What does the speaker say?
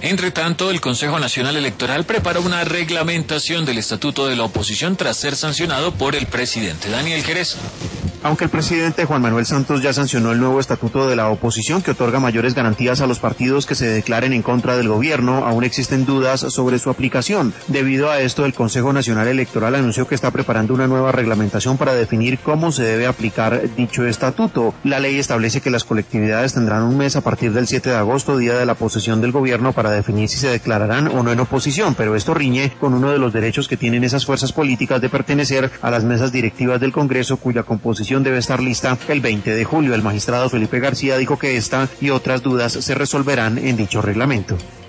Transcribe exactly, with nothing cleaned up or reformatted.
Entre tanto, el Consejo Nacional Electoral prepara una reglamentación del estatuto de la oposición tras ser sancionado por el presidente. Daniel Jerez. Aunque el presidente Juan Manuel Santos ya sancionó el nuevo estatuto de la oposición que otorga mayores garantías a los partidos que se declaren en contra del gobierno, aún existen dudas sobre su aplicación. Debido a esto, el Consejo Nacional Electoral anunció que está preparando una nueva reglamentación para definir cómo se debe aplicar dicho estatuto. La ley establece que las colectividades tendrán un mes a partir del siete de agosto, día de la posesión del gobierno, para definir si se declararán o no en oposición, pero esto riñe con uno de los derechos que tienen esas fuerzas políticas de pertenecer a las mesas directivas del Congreso, cuya composición debe estar lista el veinte de julio. El magistrado Felipe García dijo que esta y otras dudas se resolverán en dicho reglamento.